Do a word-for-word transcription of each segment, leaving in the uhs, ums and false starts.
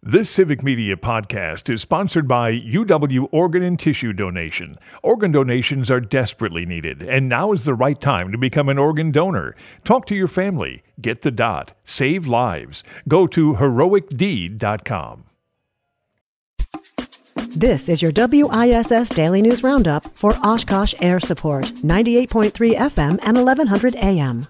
This Civic Media podcast is sponsored by U W Organ and Tissue Donation. Organ donations are desperately needed, and now is the right time to become an organ donor. Talk to your family. Get the dot. Save lives. Go to heroic deed dot com. This is your W I S S Daily News Roundup for Oshkosh Air Support, ninety-eight point three F M and eleven hundred A M.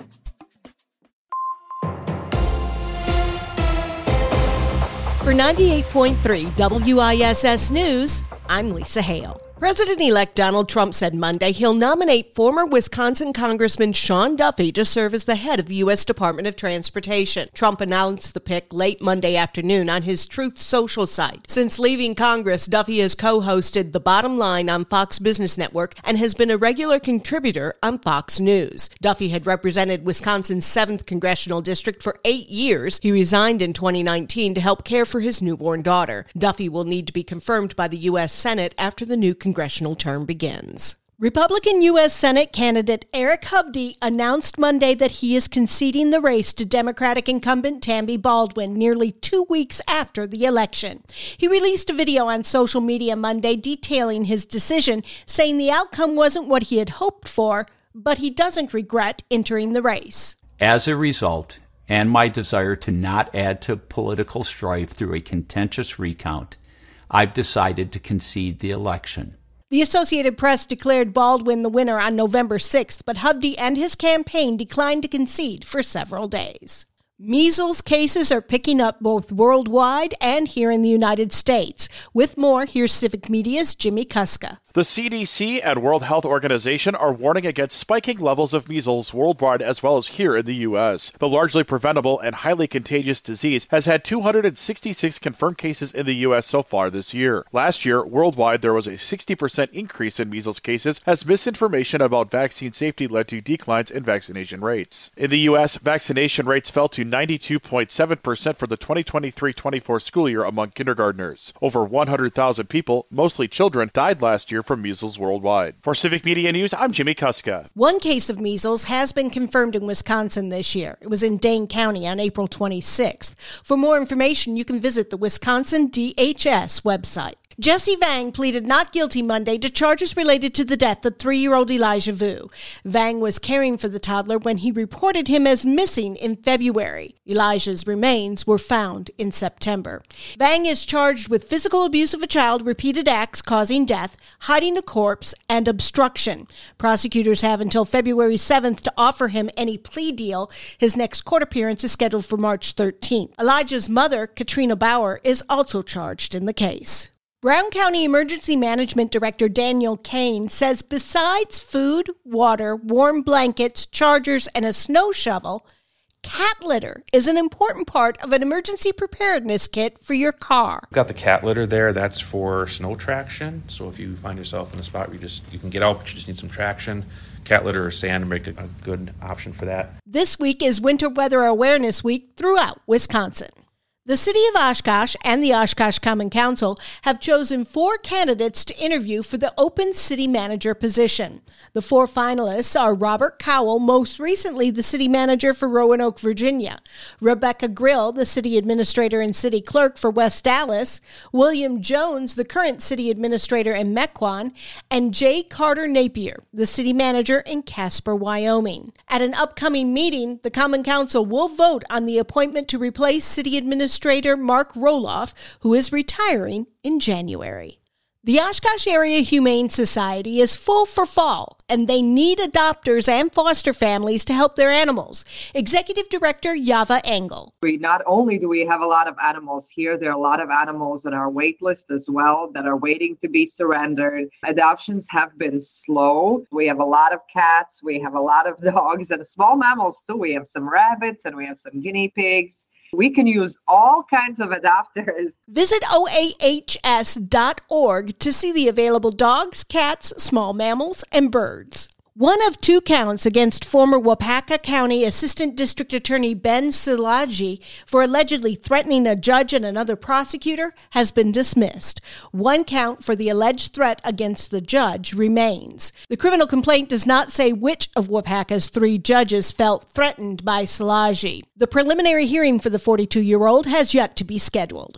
For ninety-eight point three W I S S News, I'm Lisa Hale. President-elect Donald Trump said Monday he'll nominate former Wisconsin Congressman Sean Duffy to serve as the head of the U S Department of Transportation. Trump announced the pick late Monday afternoon on his Truth Social site. Since leaving Congress, Duffy has co-hosted The Bottom Line on Fox Business Network and has been a regular contributor on Fox News. Duffy had represented Wisconsin's seventh Congressional District for eight years. He resigned in twenty nineteen to help care for his newborn daughter. Duffy will need to be confirmed by the U S Senate after the new congressional term begins. Republican U S Senate candidate Eric Hovde announced Monday that he is conceding the race to Democratic incumbent Tammy Baldwin nearly two weeks after the election. He released a video on social media Monday detailing his decision, saying the outcome wasn't what he had hoped for, but he doesn't regret entering the race. As a result, and my desire to not add to political strife through a contentious recount, I've decided to concede the election. The Associated Press declared Baldwin the winner on November sixth, but Hovde and his campaign declined to concede for several days. Measles cases are picking up both worldwide and here in the United States. With more, here's Civic Media's Jimmy Kuska. The C D C and World Health Organization are warning against spiking levels of measles worldwide as well as here in the U S. The largely preventable and highly contagious disease has had two hundred sixty-six confirmed cases in the U S so far this year. Last year, worldwide, there was a sixty percent increase in measles cases as misinformation about vaccine safety led to declines in vaccination rates. In the U S, vaccination rates fell to ninety-two point seven percent for the twenty twenty-three twenty-four school year among kindergartners. Over one hundred thousand people, mostly children, died last year from measles worldwide. For Civic Media News, I'm Jimmy Kuska. One case of measles has been confirmed in Wisconsin this year. It was in Dane County on April twenty-sixth. For more information, you can visit the Wisconsin D H S website. Jesse Vang pleaded not guilty Monday to charges related to the death of three-year-old Elijah Vu. Vang was caring for the toddler when he reported him as missing in February. Elijah's remains were found in September. Vang is charged with physical abuse of a child, repeated acts causing death, hiding a corpse, and obstruction. Prosecutors have until February seventh to offer him any plea deal. His next court appearance is scheduled for March thirteenth. Elijah's mother, Katrina Bauer, is also charged in the case. Brown County Emergency Management Director Daniel Kane says besides food, water, warm blankets, chargers, and a snow shovel, cat litter is an important part of an emergency preparedness kit for your car. We've got the cat litter there. That's for snow traction. So if you find yourself in a spot where you just you can get out, but you just need some traction, cat litter or sand make a, a good option for that. This week is Winter Weather Awareness Week throughout Wisconsin. The City of Oshkosh and the Oshkosh Common Council have chosen four candidates to interview for the open city manager position. The four finalists are Robert Cowell, most recently the city manager for Roanoke, Virginia; Rebecca Grill, the city administrator and city clerk for West Dallas; William Jones, the current city administrator in Mequon; and Jay Carter Napier, the city manager in Casper, Wyoming. At an upcoming meeting, the Common Council will vote on the appointment to replace city administrator Administrator Mark Roloff, who is retiring in January. The Oshkosh Area Humane Society is full for fall, and they need adopters and foster families to help their animals. Executive Director Yava Engel. We not only do we have a lot of animals here, there are a lot of animals on our wait list as well that are waiting to be surrendered. Adoptions have been slow. We have a lot of cats, we have a lot of dogs, and small mammals too. We have some rabbits and we have some guinea pigs. We can use all kinds of adopters. Visit O A H S dot org to see the available dogs, cats, small mammals, and birds. One of two counts against former Wapaka County Assistant District Attorney Ben Szilagyi for allegedly threatening a judge and another prosecutor has been dismissed. One count for the alleged threat against the judge remains. The criminal complaint does not say which of Wapaka's three judges felt threatened by Szilagyi. The preliminary hearing for the forty-two-year-old has yet to be scheduled.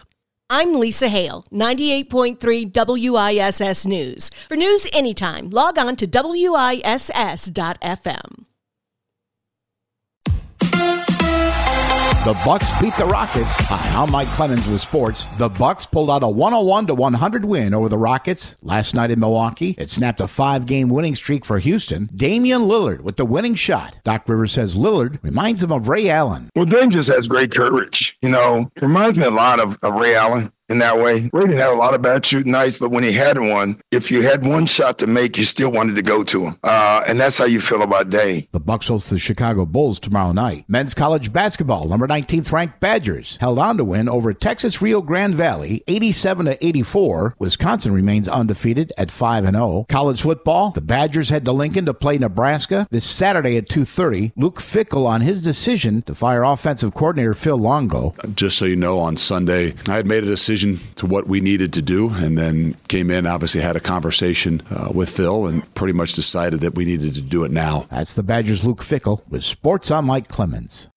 I'm Lisa Hale, ninety-eight point three W I S S News. For news anytime, log on to W I S S dot F M. The Bucks beat the Rockets. Hi, I'm Mike Clemens with sports. The Bucks pulled out a one oh one to one hundred win over the Rockets last night in Milwaukee. It snapped a five-game winning streak for Houston. Damian Lillard with the winning shot. Doc Rivers says Lillard reminds him of Ray Allen. Well, Dame just has great courage. You know, reminds me a lot of, of Ray Allen. In that way, Ray didn't have a lot of bad shooting nights, but when he had one, if you had one shot to make, you still wanted to go to him. Uh, and that's how you feel about Dame. The Bucks host the Chicago Bulls tomorrow night. Men's college basketball, number nineteenth ranked Badgers held on to win over Texas Rio Grande Valley, eighty-seven to eighty-four. Wisconsin remains undefeated at five and oh. College football, the Badgers head to Lincoln to play Nebraska this Saturday at two thirty. Luke Fickell on his decision to fire offensive coordinator Phil Longo. Just so you know, on Sunday, I had made a decision to what we needed to do, and then came in, obviously had a conversation uh, with Phil, and pretty much decided that we needed to do it now. That's the Badgers' Luke Fickell with Sports on Mike Clemens.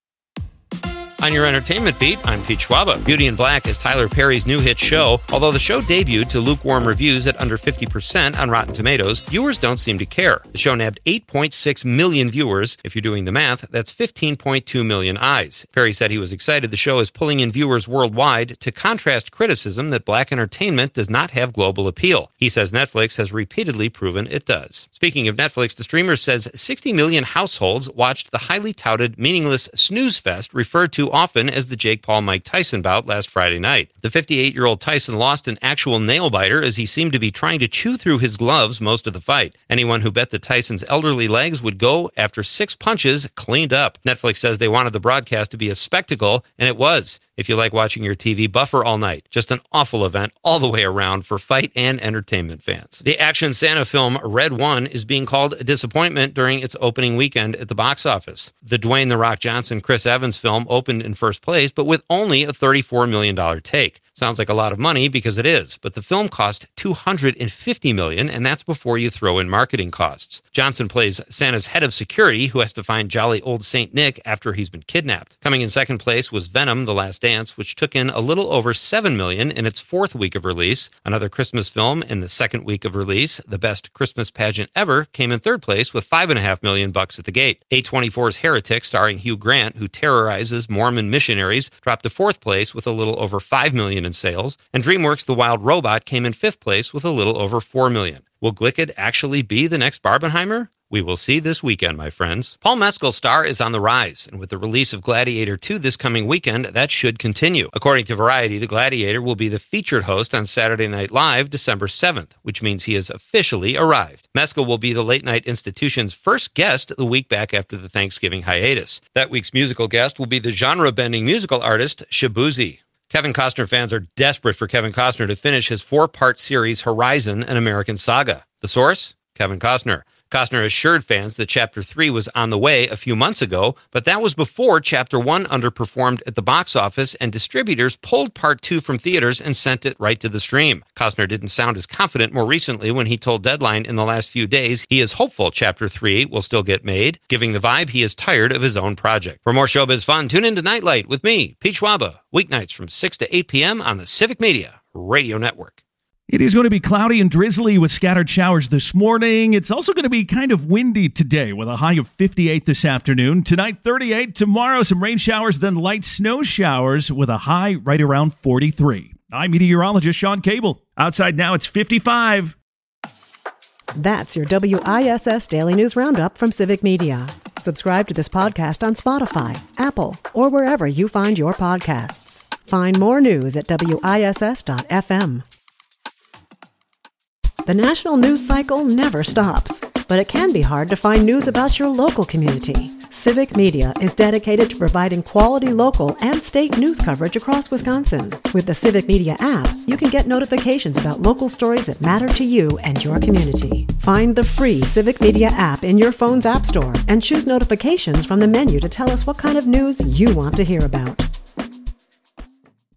On your entertainment beat, I'm Pete Schwaba. Beauty in Black is Tyler Perry's new hit show. Although the show debuted to lukewarm reviews at under fifty percent on Rotten Tomatoes, viewers don't seem to care. The show nabbed eight point six million viewers. If you're doing the math, that's fifteen point two million eyes. Perry said he was excited the show is pulling in viewers worldwide to contrast criticism that black entertainment does not have global appeal. He says Netflix has repeatedly proven it does. Speaking of Netflix, the streamer says sixty million households watched the highly touted, meaningless snooze fest referred to often as the Jake Paul-Mike Tyson bout last Friday night. The fifty-eight-year-old Tyson lost an actual nail-biter as he seemed to be trying to chew through his gloves most of the fight. Anyone who bet that Tyson's elderly legs would go after six punches cleaned up. Netflix says they wanted the broadcast to be a spectacle, and it was. If you like watching your T V buffer all night, just an awful event all the way around for fight and entertainment fans. The action Santa film Red One is being called a disappointment during its opening weekend at the box office. The Dwayne "The Rock" Johnson Chris Evans film opened in first place, but with only a thirty-four million dollars take. Sounds like a lot of money because it is, but the film cost two hundred fifty million dollars, and that's before you throw in marketing costs. Johnson plays Santa's head of security who has to find jolly old Saint Nick after he's been kidnapped. Coming in second place was Venom: The Last Dance, which took in a little over seven million dollars in its fourth week of release. Another Christmas film in the second week of release, The Best Christmas Pageant Ever, came in third place with five and a half million bucks at the gate. A twenty-four's Heretic, starring Hugh Grant, who terrorizes Mormon missionaries, dropped to fourth place with a little over five million dollars in sales, and DreamWorks' The Wild Robot came in fifth place with a little over four million dollars. Will Glicked actually be the next Barbenheimer? We will see this weekend, my friends. Paul Mescal's star is on the rise, and with the release of Gladiator two this coming weekend, that should continue. According to Variety, the Gladiator will be the featured host on Saturday Night Live December seventh, which means he has officially arrived. Mescal will be the Late Night Institution's first guest the week back after the Thanksgiving hiatus. That week's musical guest will be the genre-bending musical artist Shabuzi. Kevin Costner fans are desperate for Kevin Costner to finish his four-part series Horizon: An American Saga. The source? Kevin Costner. Costner assured fans that Chapter three was on the way a few months ago, but that was before Chapter one underperformed at the box office and distributors pulled Part two from theaters and sent it right to the stream. Costner didn't sound as confident more recently when he told Deadline in the last few days he is hopeful Chapter three will still get made, giving the vibe he is tired of his own project. For more showbiz fun, tune in to Nightlight with me, Pete Schwaba, weeknights from six to eight p.m. on the Civic Media Radio Network. It is going to be cloudy and drizzly with scattered showers this morning. It's also going to be kind of windy today with a high of fifty-eight this afternoon. Tonight, thirty-eight. Tomorrow, some rain showers, then light snow showers with a high right around forty-three. I'm meteorologist Sean Cable. Outside now, it's fifty-five. That's your W I S S Daily News Roundup from Civic Media. Subscribe to this podcast on Spotify, Apple, or wherever you find your podcasts. Find more news at W I S S dot F M. The national news cycle never stops, but it can be hard to find news about your local community. Civic Media is dedicated to providing quality local and state news coverage across Wisconsin. With the Civic Media app, you can get notifications about local stories that matter to you and your community. Find the free Civic Media app in your phone's app store and choose notifications from the menu to tell us what kind of news you want to hear about.